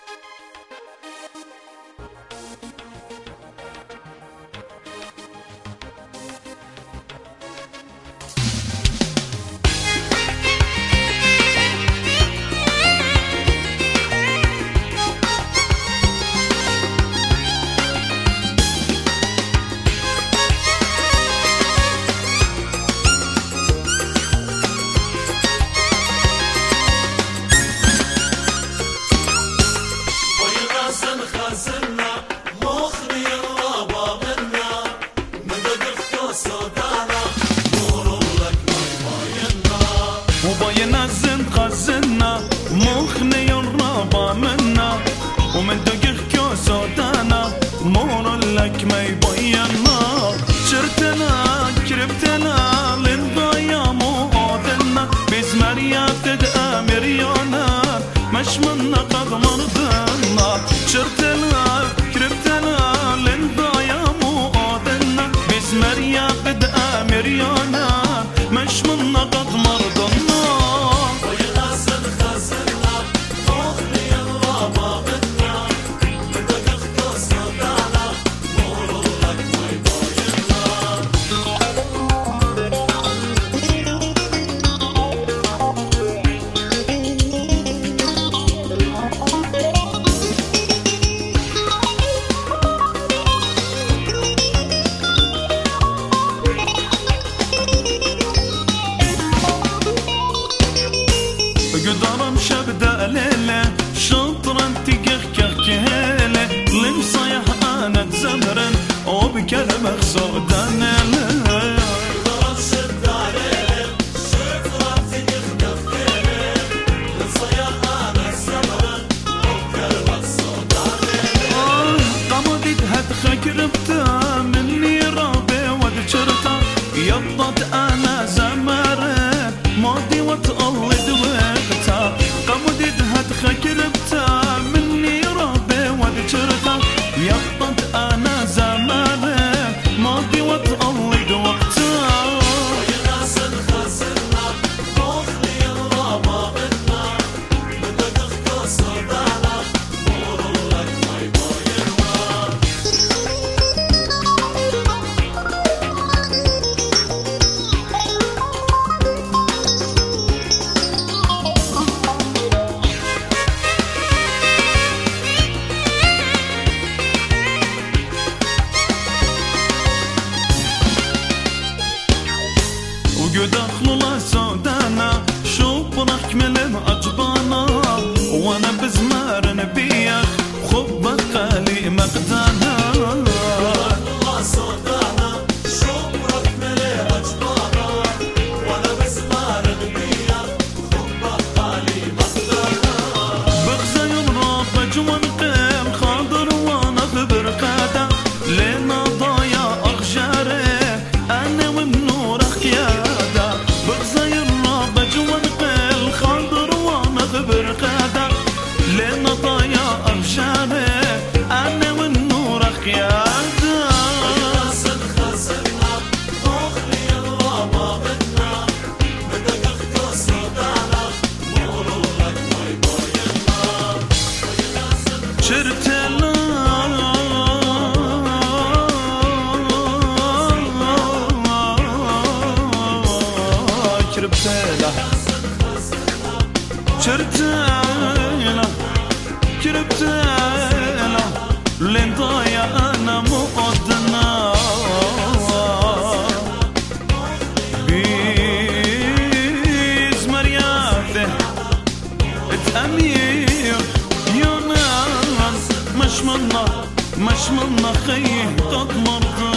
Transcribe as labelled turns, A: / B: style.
A: مخني الرابا منا ومن دقيق كوسودانا مور لك ما يبينا شرتنا كربتنا للضايا مؤذنا بزمريا تدقى مريانا مش منا قد مرضنا شرتنا كربتنا للضايا مؤذنا بزمريا تدقى مريانا مش منا قد مرضنا قدرم شبدا ليلة شطرا تقخ كهكهيلة لمصيح انا تزمرن وبكلمة خصودان قدرم شبدا ليلة شطرا تقخ كهكهيلة لمصيح انا تزمرن وبكلمة خصودان قمدت هدخك ربتا مني رابي ودشرتا يضت انا زمرن ماضي وتقلد وقتا قمدت هدخك ربتا مني رابي وذكرتا يقطت انا زمانه ماضي وتقلد وقتا ويناس خسرنا مخلي الرابطنا بدك تختصر دعنا مور لك ما يبايعنا ودخلوا لا سودانا شوبرك ملم عجبانا وانا بزمار نبيك خبك قالي مقدانا ودخلوا لا سودانا شوبرك ملم عجبانا وانا بزمار نبيك خبك قالي مقدانا بغزى يضرب جوان قيم خاضر وانا ببرقادا لنا ضايع اغجاري انا ومنور اخيادا بغزى الرابة جوا نقل خاضر وانا ببرقادا لنا ضايع اغجاري انا والنور اخيادا وياسن خسرنا مخلي الرابة بدنا بدك اختصر دعنا مور لك ما يبايعنا شرتنا كربتيلا شرتيلا كربتيلا لين ضايع انا مقدنا بيز مرياته اتأمير يونان مش منا خيه قد مرضى